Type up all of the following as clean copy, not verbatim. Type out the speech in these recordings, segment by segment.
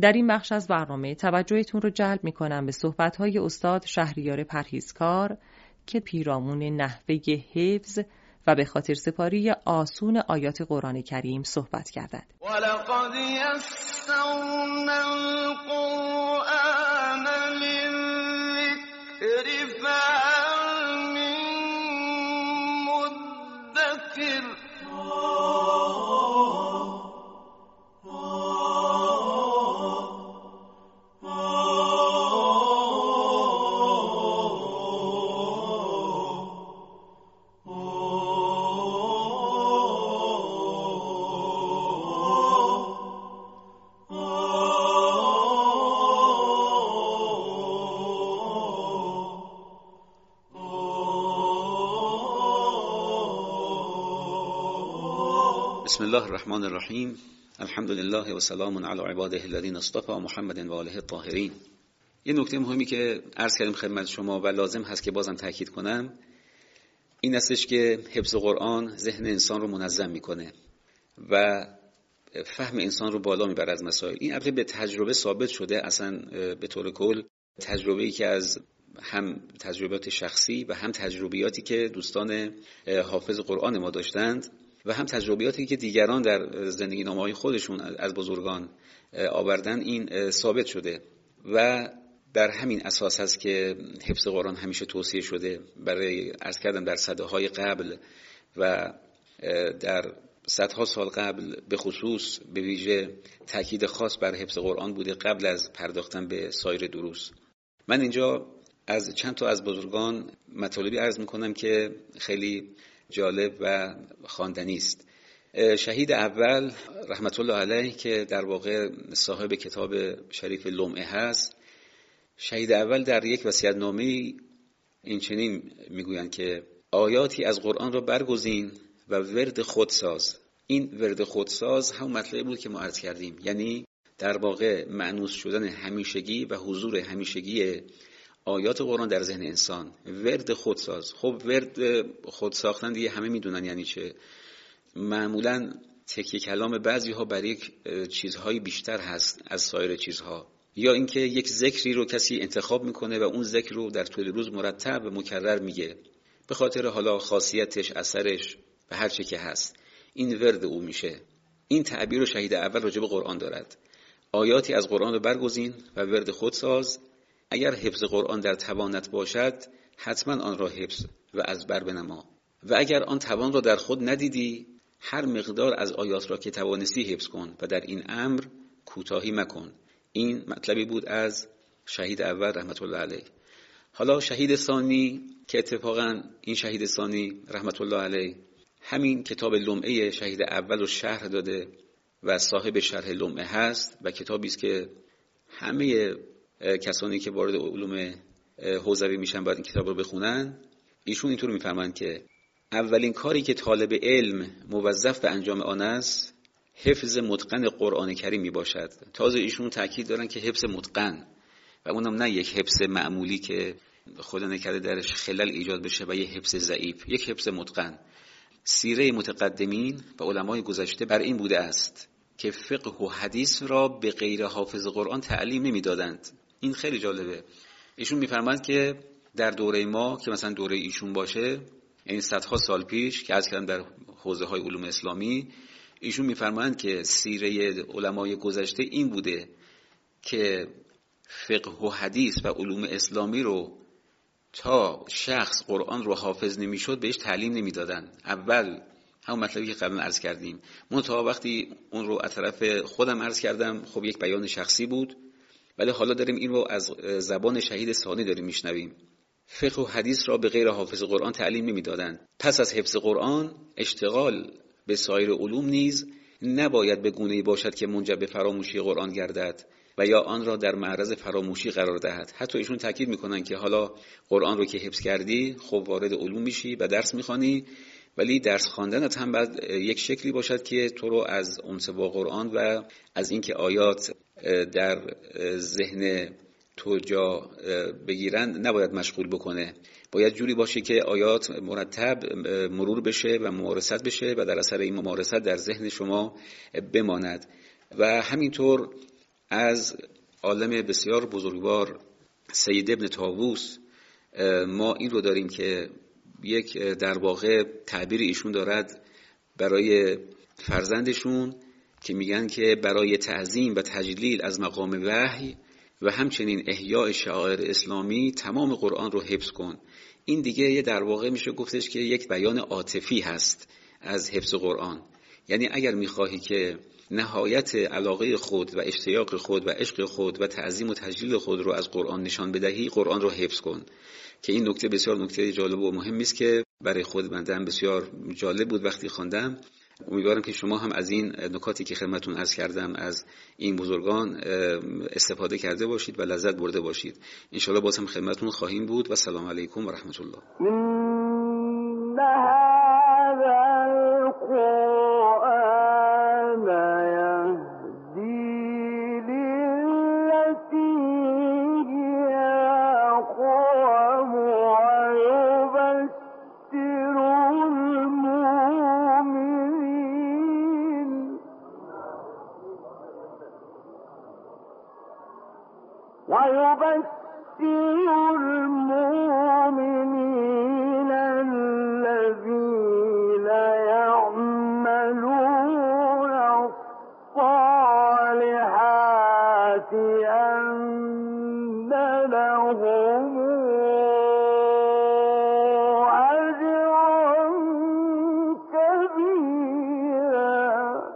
در این بخش از برنامه توجهتون رو جلب می‌کنم به صحبت‌های استاد شهریار پرهیزکار که پیرامون نحوه حفظ و به خاطر سپاری آسون آیات قرآن کریم صحبت کردند. وَلَقَدْ يَسَّرْنَا الْقُرْآنَ لِلذِّكْرِ فَهَلْ مِن مُّدَّكِرٍ بسم الله الرحمن الرحیم. الحمد لله و سلام علی عباده الذین اصطفى محمد و آله الطاهرین. یه نکته مهمی که عرض کردیم خدمت شما و لازم هست که بازم تاکید کنم این هستش که حفظ قرآن ذهن انسان رو منظم میکنه و فهم انسان رو بالا میبره از مسائل. این البته به تجربه ثابت شده، اصلا به طور کل تجربه‌ای که از هم تجربیات شخصی و هم تجربیاتی که دوستان حافظ قرآن ما داشتند و هم تجربیاتی که دیگران در زندگی نامه‌های خودشون از بزرگان آوردن این ثابت شده و بر همین اساس هست که حفظ قرآن همیشه توصیه شده. برای عرض کردم در سده‌های قبل و در صدها سال قبل به خصوص به ویژه تاکید خاص بر حفظ قرآن بوده قبل از پرداختن به سایر دروس. من اینجا از چند تا از بزرگان مطالبی عرض میکنم که خیلی جالب و خواندنی است. شهید اول رحمت الله علیه که در واقع صاحب کتاب شریف لمعه هست، شهید اول در یک وصیت‌نامه این چنین میگویند که آیاتی از قرآن را برگزین و ورد خودساز. این ورد خودساز هم مطلبی بود که ما عرض کردیم، یعنی در واقع مأنوس شدن همیشگی و حضور همیشگی آیات قرآن در ذهن انسان. ورد خودساز، خب ورد خود ساختن دیگه همه میدونن یعنی چه. معمولا تکیه کلام بعضی ها بر یک چیزهای بیشتر هست از سایر چیزها، یا اینکه یک ذکری رو کسی انتخاب میکنه و اون ذکر رو در طول روز مرتب و مکرر میگه به خاطر حالا خاصیتش، اثرش و هر چه که هست. این ورد او میشه. این تعبیر رو شهید اول راجع به قرآن دارد. آیاتی از قرآن رو برگزین و ورد خودساز. اگر حفظ قرآن در توانت باشد حتما آن را حفظ و از بر بنما، و اگر آن توان را در خود ندیدی هر مقدار از آیات را که توانستی حفظ کن و در این امر کوتاهی مکن. این مطلبی بود از شهید اول رحمت الله علیه. حالا شهید ثانی که اتفاقا این شهید ثانی رحمت الله علیه همین کتاب لمعه شهید اول رو شرح داده و صاحب شرح لمعه هست و کتابی است که همه کسانی که وارد علوم حوزوی میشن باید این کتاب رو بخونن. ایشون اینطور میفرمایند که اولین کاری که طالب علم موظف به انجام آن است حفظ متقن قرآن کریم میباشد. تازه ایشون تاکید دارن که حفظ متقن و اونم نه یک حفظ معمولی که خدا نکرده درش خلل ایجاد بشه و یک حفظ ضعیف، یک حفظ متقن. سیره متقدمین و علمای گذشته بر این بوده است که فقه و حدیث را به غیر حافظ قرآن تعلیم نمیدادند. این خیلی جالبه. ایشون میفرمایند که در دوره ما که مثلا دوره ایشون باشه، یعنی صدها سال پیش که از کردم در حوزه های علوم اسلامی، ایشون میفرمایند که سیره علمای گذشته این بوده که فقه و حدیث و علوم اسلامی رو تا شخص قرآن رو حافظ نمیشد بهش تعلیم نمیدادن. اول همون مطلبی که قبلا عرض کردیم، منتها وقتی اون رو از طرف خودم عرض کردم خب یک بیان شخصی بود، ولی حالا داریم این رو از زبان شهید ثانی داریم میشنویم. فقه و حدیث را به غیر حافظ قرآن تعلیم نمیدادن. پس از حفظ قرآن اشتغال به سایر علوم نیز نباید به گونه‌ای باشد که منجر به فراموشی قرآن گردد و یا آن را در معرض فراموشی قرار دهد. حتی ایشون تاکید میکنن که حالا قرآن رو که حفظ کردی خب وارد علوم میشی و درس میخوانی، ولی درس خواندنت هم باید یک شکلی باشد که تو رو از انس با قرآن و از اینکه آیات در ذهن تو جا بگیرن نباید مشغول بکنه. باید جوری باشه که آیات مرتب مرور بشه و ممارست بشه و در اثر این ممارست در ذهن شما بماند. و همینطور از عالم بسیار بزرگوار سید ابن طاووس ما این رو داریم که یک در واقع تعبیر ایشون دارد برای فرزندشون که میگن که برای تعظیم و تجلیل از مقام وحی و همچنین احیاء شعائر اسلامی تمام قرآن رو حفظ کن. این دیگه در واقع میشه گفتش که یک بیان عاطفی هست از حفظ قرآن. یعنی اگر میخواهی که نهایت علاقه خود و اشتیاق خود و عشق خود و تعظیم و تجلیل خود رو از قرآن نشان بدهی، قرآن رو حفظ کن. که این نکته بسیار نکته جالب و مهمی است که برای خود من بسیار جالب بود وقتی خواندم. امیدوارم که شما هم از این نکاتی که خدمتتون عرض کردم از این بزرگان استفاده کرده باشید و لذت برده باشید. ان شاءالله باز هم خدمتتون خواهیم بود و سلام علیکم و رحمت الله. ويبشر المؤمنين الذين يعملون الصالحات أن لهم أجرا كبيرا.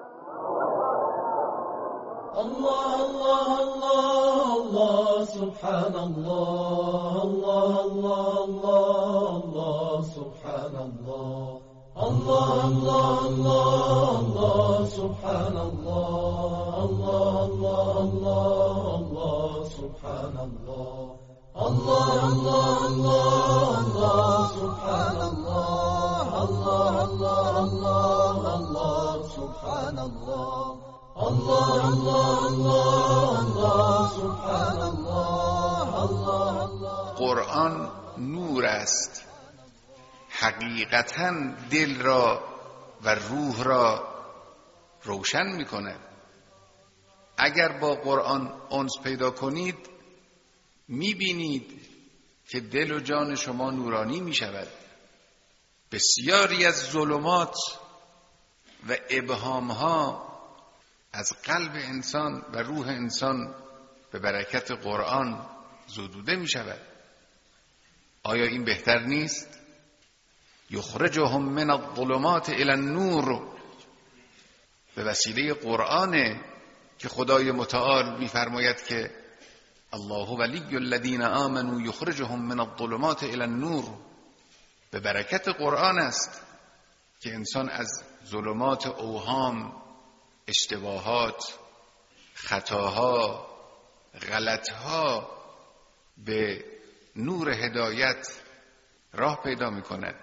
الله الله الله الله سبحان الله الله الله الله الله سبحان الله الله الله الله الله سبحان الله الله الله الله الله سبحان الله الله الله الله الله سبحان الله الله الله الله الله سبحان الله الله الله الله الله سبحان الله الله الله. قرآن نور است، حقیقتاً دل را و روح را روشن می‌کند. اگر با قرآن انس پیدا کنید می‌بینید که دل و جان شما نورانی می‌شود. بسیاری از ظلمات و ابهام‌ها از قلب انسان و روح انسان به برکت قرآن زدوده می شود. آیا این بهتر نیست؟ یخرجهم من الظلمات الی النور. به وسیله قرآن که خدای متعال می فرماید که الله ولی الذین آمنوا یخرجهم من الظلمات الی النور. به برکت قرآن است که انسان از ظلمات اوهام، اشتباهات، خطاها، غلطها به نور هدایت راه پیدا می کند.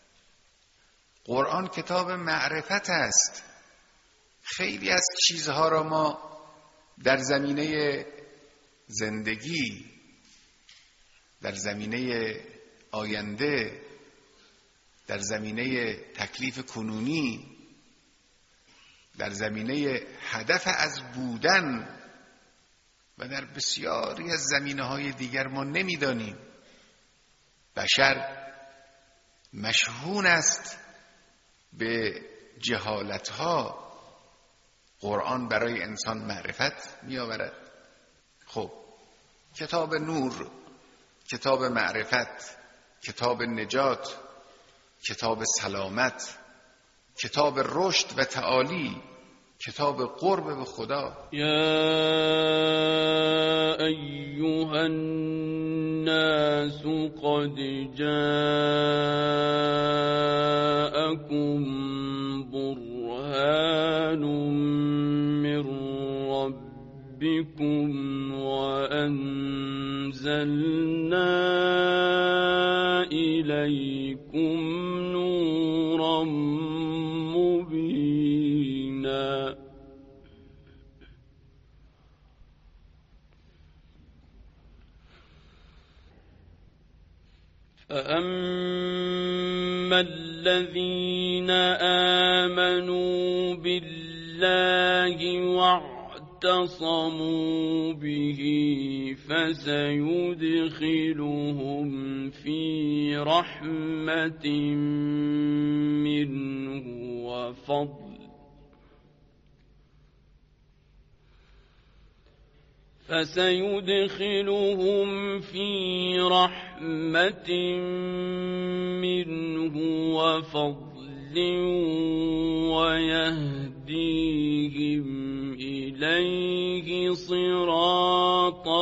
قرآن کتاب معرفت است. خیلی از چیزها را ما در زمینه زندگی، در زمینه آینده، در زمینه تکلیف کنونی، در زمینه هدف از بودن و در بسیاری از زمینه‌های دیگر ما نمی‌دانیم. بشر مشهون است به جهالت‌ها. قرآن برای انسان معرفت می‌آورد. خب کتاب نور، کتاب معرفت، کتاب نجات، کتاب سلامت، کتاب رشد و تعالی، کتاب قرب به خدا. یا ایها الناس قد جاءكم برهان من ربكم وأنزلنا إليكم نورا مبينا. فأما الذين آمنوا بالله واعتصموا اعتصموا به فسيدخلهم في رحمة منه وفضل ويهديهم إليه صراطا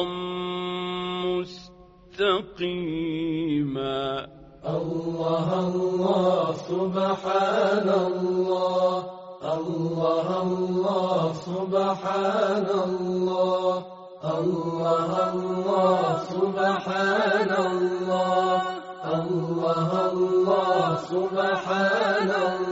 مستقيما. الله الله سبحان الله، الله الله سبحان الله، الله الله سبحان الله، الله الله سبحان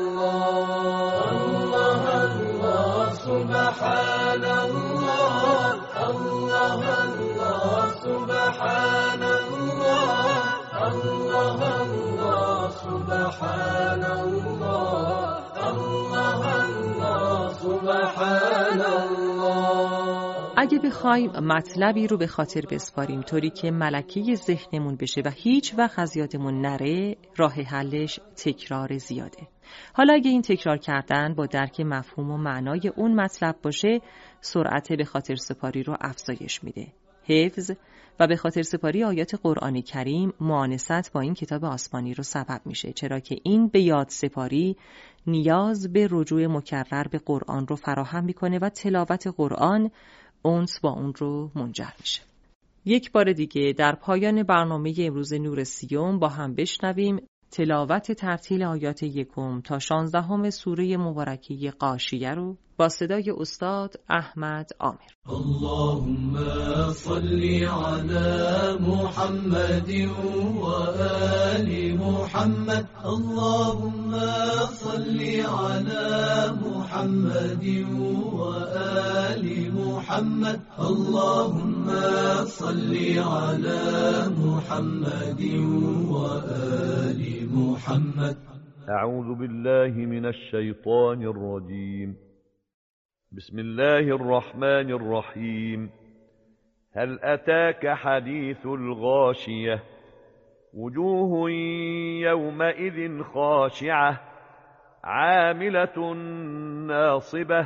الله، الله الله سبحان الله، الله الله سبحان الله، الله الله سبحان الله، الله الله سبحان الله. اگه بخوایم مطلبی رو به خاطر بسپاریم طوری که ملکه ذهنمون بشه و هیچ وقت از یادمون نره، راه حلش تکرار زیاده. حالا اگه این تکرار کردن با درک مفهوم و معنای اون مطلب باشه، سرعت به خاطر سپاری رو افزایش میده. حفظ و به خاطر سپاری آیات قرآن کریم مؤانست با این کتاب آسمانی رو سبب میشه، چرا که این به یاد سپاری نیاز به رجوع مکرر به قرآن رو فراهم میکنه و تلاوت قرآن اونس با اون رو منجر میشه. یک بار دیگه در پایان برنامه امروز نور سیوم با هم بشنویم تلاوت ترتیل آیات 1 تا 16 سوره مبارکه غاشیه رو با صدای استاد احمد عامر. اللهم صل على محمد و آل محمد، اللهم صل على محمد و آل محمد، اللهم صل على محمد و آل محمد. أعوذ بالله من الشيطان الرجيم. بسم الله الرحمن الرحيم. هل أتاك حديث الغاشية؟ وجوه يومئذ خاشعة عاملة ناصبة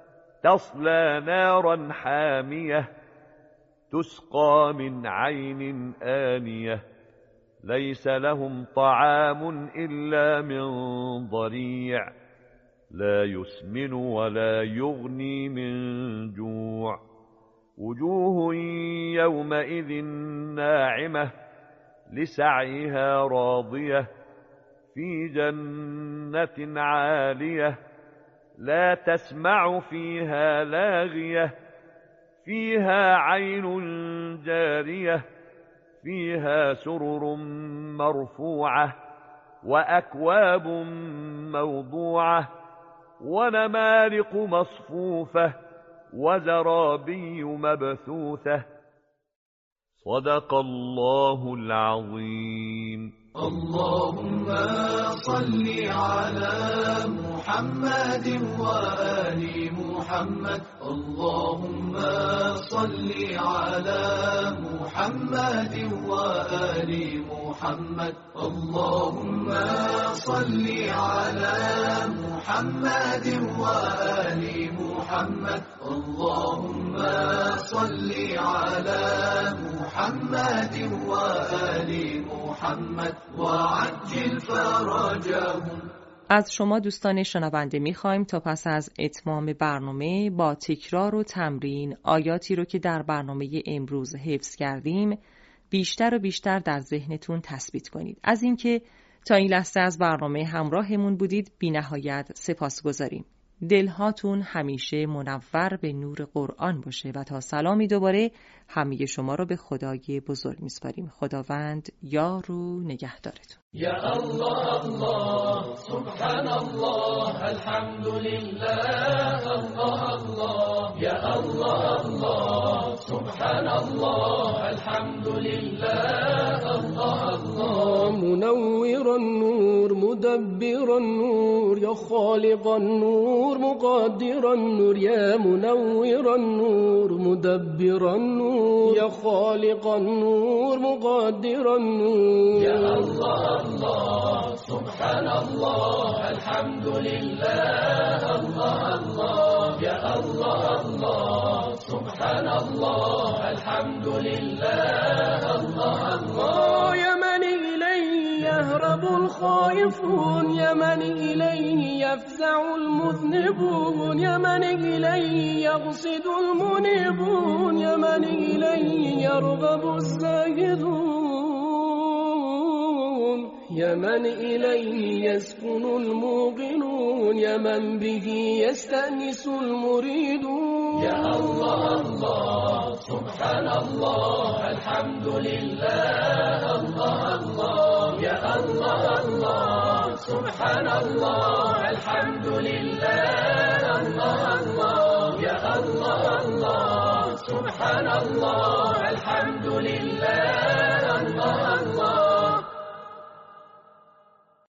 تصلى نارا حامية تسقى من عين آنية ليس لهم طعام إلا من ضريع لا يسمن ولا يغني من جوع. وجوه يومئذ ناعمة لسعيها راضية في جنة عالية لا تسمع فيها لاغية فيها عين جارية فيها سرر مرفوعة وأكواب موضوعة ونمارق مصفوفة وزرابي مبثوثة. صدق الله العظيم. اللهم صل على محمد وآل محمد، اللهم صل على محمد وآل محمد، اللهم صل على محمد وآل محمد، اللهم صل على محمد وآل محمد وعجل فرجهم. از شما دوستان شنونده می‌خوایم تا پس از اتمام برنامه با تکرار و تمرین آیاتی رو که در برنامه امروز حفظ کردیم بیشتر و بیشتر در ذهنتون تثبیت کنید. از اینکه تا این لحظه از برنامه همراهمون بودید بی‌نهایت سپاسگزاریم. دلهاتون همیشه منور به نور قرآن باشه و تا سلامی دوباره همه شما رو به خدای بزرگ میسپاریم. خداوند یار و نگهدارتون. یا الله الله سبحان الله الحمد لله الله الله یا الله الله سبحان الله الحمد لله الله الله منور النور مدبر النور يا خالق النور مقدر النور يا منور النور مدبر النور يا خالق النور مقدر النور يا الله الله سبحان الله الحمد لله الله الله يا الله الله سبحان الله الحمد لله الله الله يا من إليه يهرب الخائفون يا من إليه يفزع المذنبون يا من إليه يقصد المنيبون يا من إليه يرغب الزاهدون يا من إليه يسكن الموقنون يا من به يستأنس المريدون يا الله الله سبحان الله الحمد لله الله الله يا الله الله سبحان الله الحمد لله الله الله يا الله الله سبحان الله